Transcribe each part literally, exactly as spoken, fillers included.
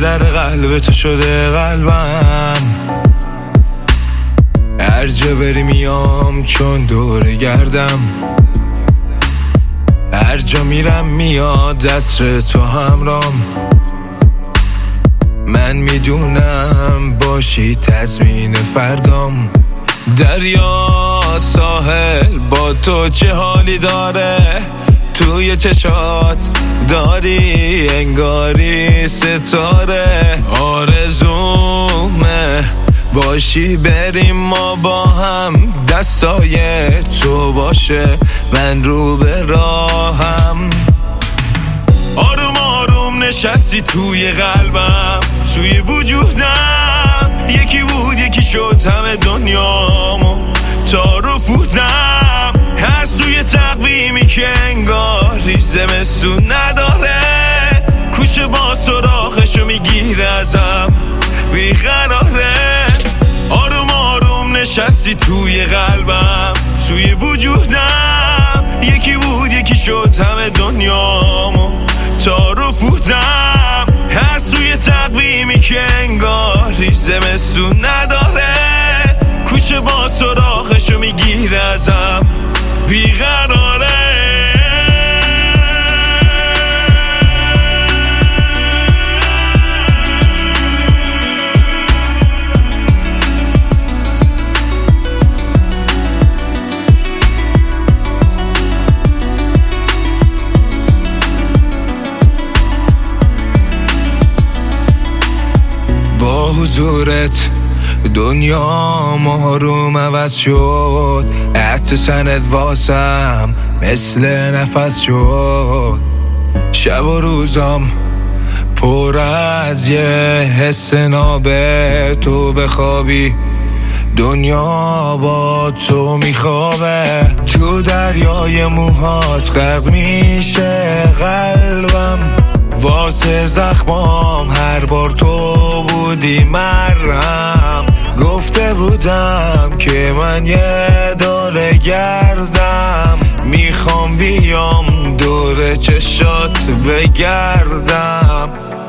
در قلب تو شده قلبم، هر جا بری میام چون دور گردم، هر جا میرم میاد عطر تو همرام. من میدونم باشی تضمین فردام، دریا ساحل با تو چه حالی داره، توی چشات داری انگاری ستاره. آرزومه باشی بریم ما با هم، دستای تو باشه من رو به راهم. آروم آروم نشستی توی قلبم، توی وجودم، یکی بود یکی شد همه دنیامو تا رو بودم. هست توی تقویمی که انگاری زمستون نداره، کوچه با سراغشو میگیره ازم بیقراره. آروم آروم نشستی توی قلبم، توی وجودم، یکی بود یکی شد همه دنیامو تا رو بودم. هست توی تقویمی که انگاری زمستون نداره، کوچه با سراغشو میگیره ازم بیقراره. با حضورت دنیا آروم عوض شد، عطر تنت واسم مثل نفس شد. شب و روزام پر از یه حس نابه، تو بخوابی دنیا با تو میخوابه. تو دریای موهات غرق میشه قلبم، واسه زخمام هر بار تو بودی مرهم. گفته بودم که من یه دور گردم، میخوام بیام دور چشات بگردم.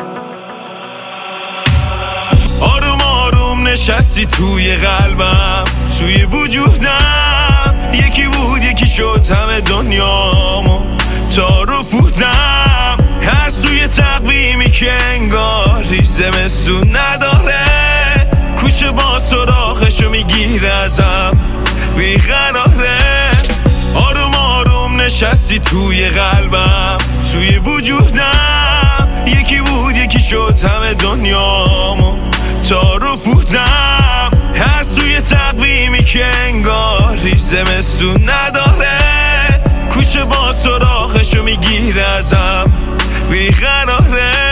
آروم آروم نشستی توی قلبم، توی وجودم، یکی بود یکی شد همه دنیامو تا رو بودم. هست توی تقویمی که انگاری زمستون نداره، کوچه با سراغشو میگیره ازم بیقراره. آروم آروم نشستی توی قلبم، توی وجودم، یکی بود یکی شد همه دنیامو تا رو بودم. هست توی تقویمی که انگاری زمستون نداره، کوچه با سراغشو میگیره ازم بیقراره.